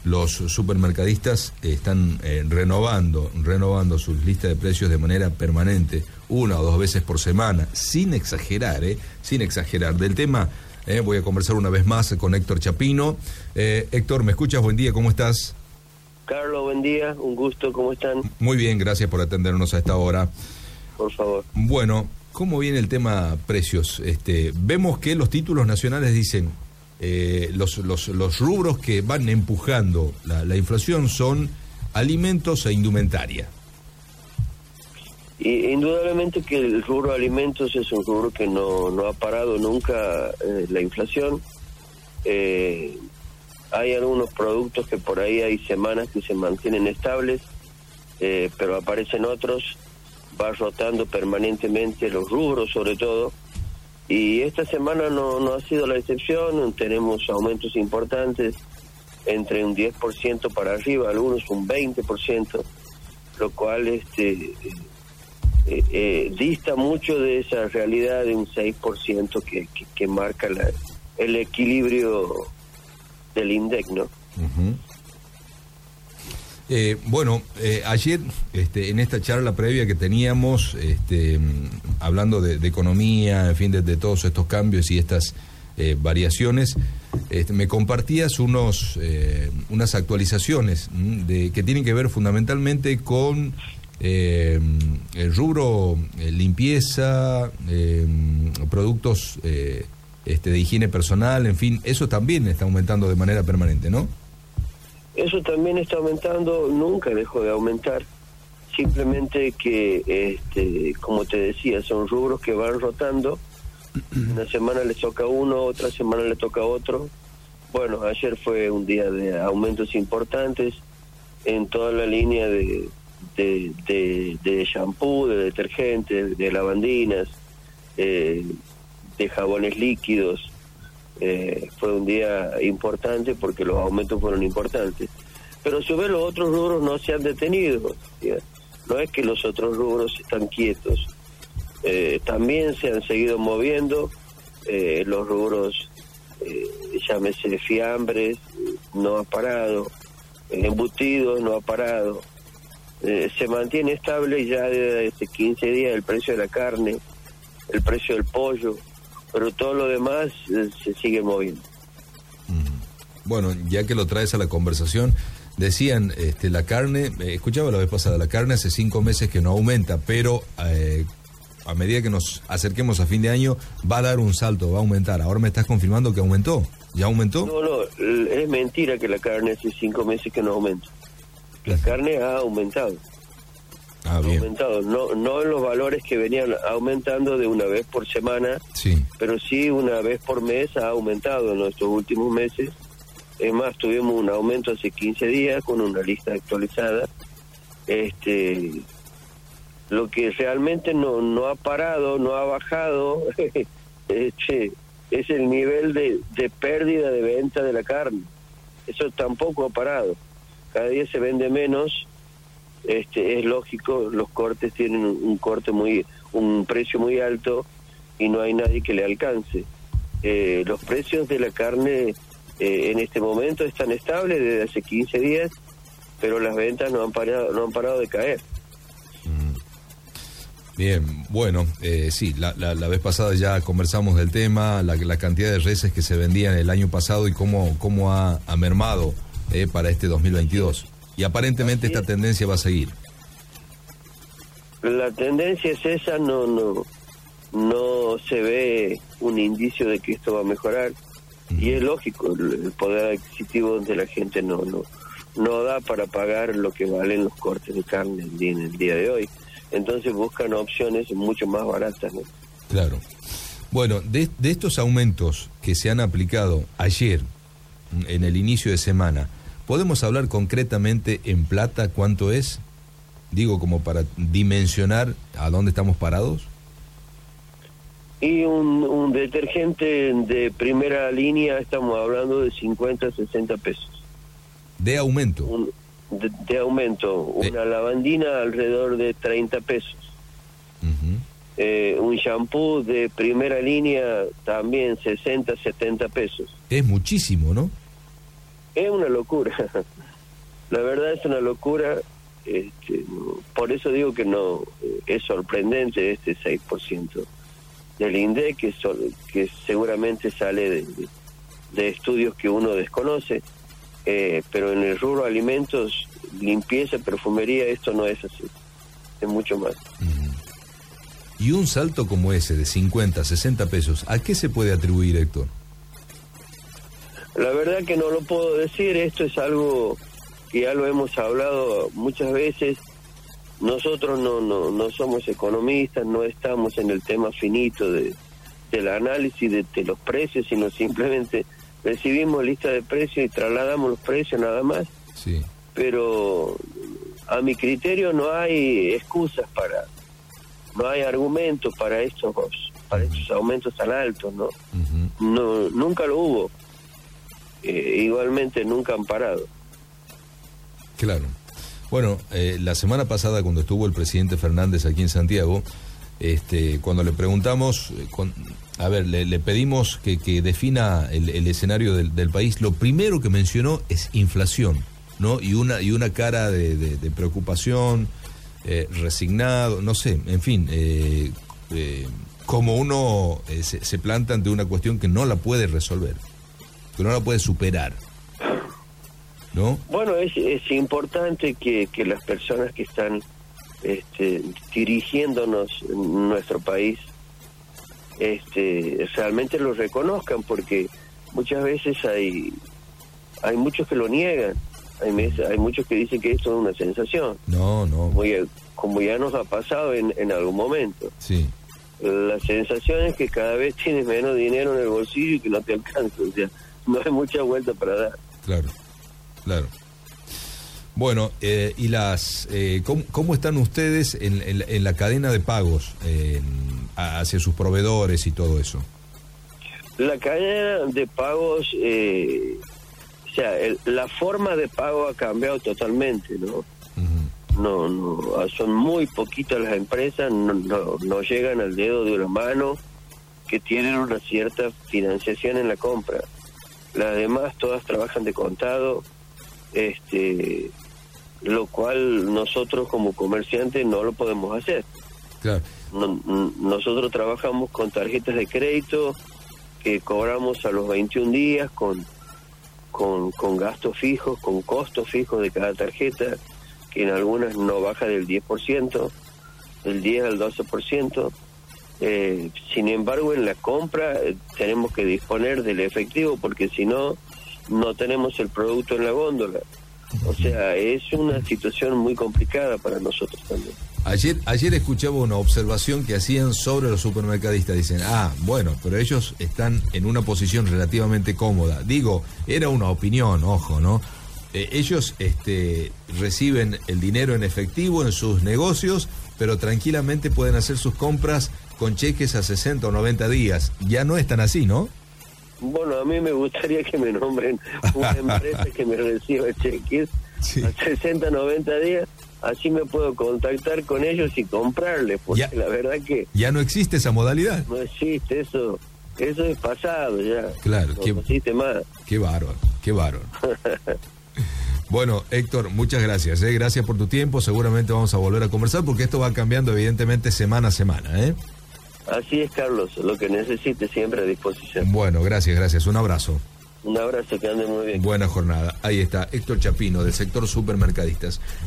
los supermercadistas están renovando sus listas de precios de manera permanente, 1 o 2 veces por semana, sin exagerar. Del tema voy a conversar una vez más con Héctor Chapino. Héctor, ¿me escuchas? Buen día, ¿cómo estás? Carlos, buen día, un gusto, ¿cómo están? Muy bien, gracias por atendernos a esta hora. Por favor. Bueno, ¿cómo viene el tema precios? Vemos que los títulos nacionales dicen los rubros que van empujando la inflación son alimentos e indumentaria. Y indudablemente que el rubro alimentos es un rubro que no ha parado nunca la inflación. Hay algunos productos que por ahí hay semanas que se mantienen estables, pero aparecen otros, va rotando permanentemente los rubros sobre todo, y esta semana no ha sido la excepción. Tenemos aumentos importantes, entre un 10% para arriba, algunos un 20%, lo cual dista mucho de esa realidad de un 6% que marca el equilibrio del INDEC, ¿no? Uh-huh. Ayer en esta charla previa que teníamos, hablando de economía, en fin, de todos estos cambios y estas variaciones, me compartías unas actualizaciones que tienen que ver fundamentalmente con el rubro limpieza, productos de higiene personal, en fin, eso también está aumentando de manera permanente, ¿no? Eso también está aumentando, nunca dejó de aumentar, simplemente que, como te decía, son rubros que van rotando. Una semana les toca uno, otra semana le toca otro. Bueno, ayer fue un día de aumentos importantes en toda la línea de shampoo, de detergentes, de lavandinas, de jabones líquidos. Fue un día importante porque los aumentos fueron importantes, pero a su vez los otros rubros no se han detenido, ¿sí? No es que los otros rubros están quietos, también se han seguido moviendo. Los rubros, llámese fiambres, no ha parado, embutidos no ha parado, se mantiene estable ya desde 15 días el precio de la carne, el precio del pollo, pero todo lo demás se sigue moviendo. Bueno, ya que lo traes a la conversación, decían, la carne, escuchaba la vez pasada, la carne hace 5 meses que no aumenta, pero a medida que nos acerquemos a fin de año va a dar un salto, va a aumentar. Ahora me estás confirmando que aumentó. ¿Ya aumentó? No, es mentira que la carne hace 5 meses que no aumenta. La carne ha aumentado. Ah, bien. Aumentado, no en los valores que venían aumentando de una vez por semana, sí, pero sí una vez por mes ha aumentado en estos últimos meses. Es más, tuvimos un aumento hace 15 días con una lista actualizada. Lo que realmente no ha parado, no ha bajado, es el nivel de pérdida de venta de la carne. Eso tampoco ha parado. Cada día se vende menos. Es lógico, los cortes tienen un precio muy alto y no hay nadie que le alcance. Los precios de la carne en este momento están estables desde hace 15 días, pero las ventas no han parado de caer. Bien, bueno, sí, la vez pasada ya conversamos del tema, la cantidad de reses que se vendían el año pasado y cómo ha mermado para este 2022. Y aparentemente esta tendencia va a seguir. La tendencia es esa, no se ve un indicio de que esto va a mejorar. Y es lógico, el poder adquisitivo de la gente no da para pagar lo que valen los cortes de carne en el día de hoy. Entonces buscan opciones mucho más baratas, ¿no? Claro. Bueno, de estos aumentos que se han aplicado ayer, en el inicio de semana, ¿podemos hablar concretamente en plata cuánto es? Digo, como para dimensionar a dónde estamos parados. Y un detergente de primera línea estamos hablando de 50, 60 pesos. ¿De aumento? De aumento. Una lavandina alrededor de 30 pesos. Un shampoo de primera línea también 60, 70 pesos. Es muchísimo, ¿no? Es una locura. La verdad es una locura. Por eso digo que no es sorprendente este 6% del INDEC, que seguramente sale de estudios que uno desconoce, pero en el rubro alimentos, limpieza, perfumería, esto no es así, es mucho más. Y un salto como ese de 50, 60 pesos, ¿a qué se puede atribuir, Héctor? La verdad que no lo puedo decir, esto es algo que ya lo hemos hablado muchas veces. Nosotros no somos economistas, no estamos en el tema finito del análisis de los precios, sino simplemente recibimos lista de precios y trasladamos los precios nada más. Sí. Pero a mi criterio no hay excusas no hay argumentos para estos aumentos tan altos, ¿no? No, nunca lo hubo. Igualmente nunca han parado. Claro. Bueno, la semana pasada cuando estuvo el presidente Fernández aquí en Santiago, cuando le preguntamos, le pedimos que defina el escenario del país, lo primero que mencionó es inflación, ¿no? Y una cara de preocupación, resignado, no sé, en fin, como uno se planta ante una cuestión que no la puede resolver, que no la puede superar, ¿no? Bueno, es importante que las personas que están dirigiéndonos en nuestro país realmente lo reconozcan, porque muchas veces hay muchos que lo niegan, hay muchos que dicen que esto es una sensación. No. Como ya nos ha pasado en algún momento. Sí. La sensación es que cada vez tienes menos dinero en el bolsillo y que no te alcanza, o sea, no hay mucha vuelta para dar. Claro. Bueno, y ¿cómo están ustedes en la cadena de pagos hacia sus proveedores y todo eso? La cadena de pagos, la forma de pago ha cambiado totalmente, ¿no? No, son muy poquitas las empresas, no llegan al dedo de una mano, que tienen una cierta financiación en la compra. Las demás todas trabajan de contado, lo cual nosotros como comerciantes no lo podemos hacer. Claro. Nosotros trabajamos con tarjetas de crédito que cobramos a los 21 días con gastos fijos, con costos fijos de cada tarjeta, que en algunas no baja del 10%, del 10 al 12%. Sin embargo, en la compra tenemos que disponer del efectivo, porque si no tenemos el producto en la góndola. O sea, es una situación muy complicada para nosotros también. Ayer escuchaba una observación que hacían sobre los supermercadistas. Dicen, bueno, pero ellos están en una posición relativamente cómoda. Digo, era una opinión, ojo, ¿no? Ellos reciben el dinero en efectivo en sus negocios, pero tranquilamente pueden hacer sus compras con cheques a 60 o 90 días. Ya no es tan así, ¿no? Bueno, a mí me gustaría que me nombren una empresa que me reciba cheques a 60, 90 días. Así me puedo contactar con ellos y comprarles, porque la verdad que... Ya no existe esa modalidad. No existe, eso es pasado ya. Claro. No existe más. Qué bárbaro. Bueno, Héctor, muchas gracias. Gracias por tu tiempo. Seguramente vamos a volver a conversar, porque esto va cambiando evidentemente semana a semana, Así es, Carlos. Lo que necesite siempre a disposición. Bueno, gracias. Un abrazo. Un abrazo, que ande muy bien. Buena jornada. Ahí está Héctor Chapino, del sector supermercadistas.